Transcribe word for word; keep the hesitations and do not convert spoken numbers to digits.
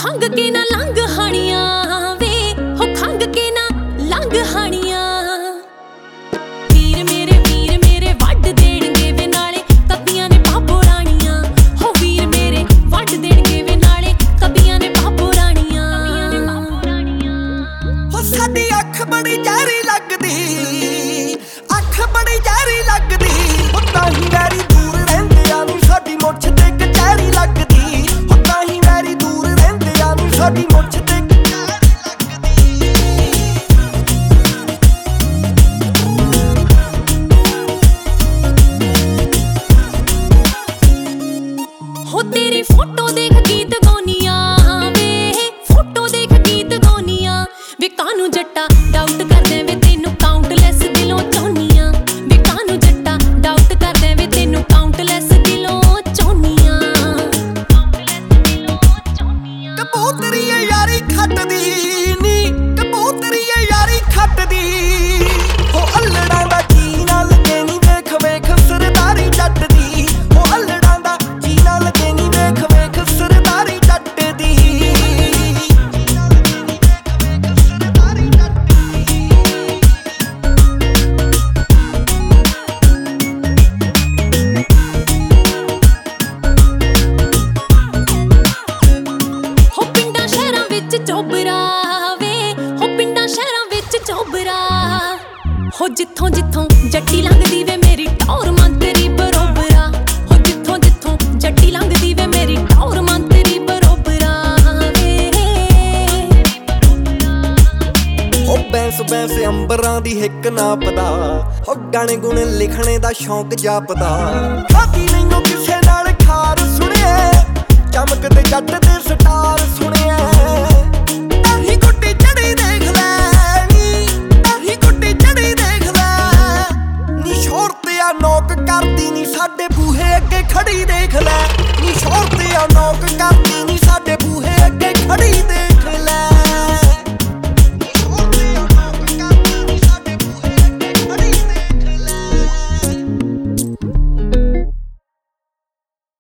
खंग के ना लंघ हानियां वे हो खंग के ना लंघ हानियां वीर मेरे वीर मेरे वड देणगे वे नाले कदियां ने बाबो राणियां हो वीर मेरे वड देणगे वे नाले कदियां ने बाबो राणियां हो साडी अख बड़ी जहरी लगदी अख बड़ी जहरी लगदी हो ताही वैरी दूर रहिंदियां नी साडी मुੱਛ ते कचहरी लगदी हो ताही वैरी दूर रहिंदियां नी साडी मुੱਛ ते हो तेरी फोटो देख गीत गौनिया वे फोटो देख गीत गौनिया वे कानू जट्टा डाउट करदे वे तेनू काउंटलेस दिलों चाहनियां वे कानू जट्टा डाउट करदे वे तेनू काउंटलेस दिलों चाहनियां कबूतरी ए यारी खटदी नी कबूतरी ए यारी खटदी हो अल्लड़ां दा जी ना लगे नी वेख वेख सरदारी जट दी हो अल्लड़ां दा जी ना लगे नी वेख वेख सरदारी जट दी हो पिंडां शहरां विच चोबरा वे हो पिंडां शहरां विच चोबरा हो जिथों जिथों जट्टी लंघदी वे मेरी टौर मंतरी बरोबरा हो जिथों जिथों जट्टी लंघदी वे मेरी टौर मंतरी बरोबरा वे हो बैंस बैंस अंबरां दी हिक नापदा हो गाने गुणे लिखणे दा शौक जापदा खादी नहींओ किसे नाल खार सुणिए चमकदे जट दे स्टार सुणिए ताही गुड्डी चढ़ी देख ले नी ताही गुड्डी चढ़ी देख ले नी शोर ते आ नोक करदी नी साडे बूहे अगे खड़ी देख ले नी शोर ते आ नोक करदी नी साडे बूहे अगे खड़ी देख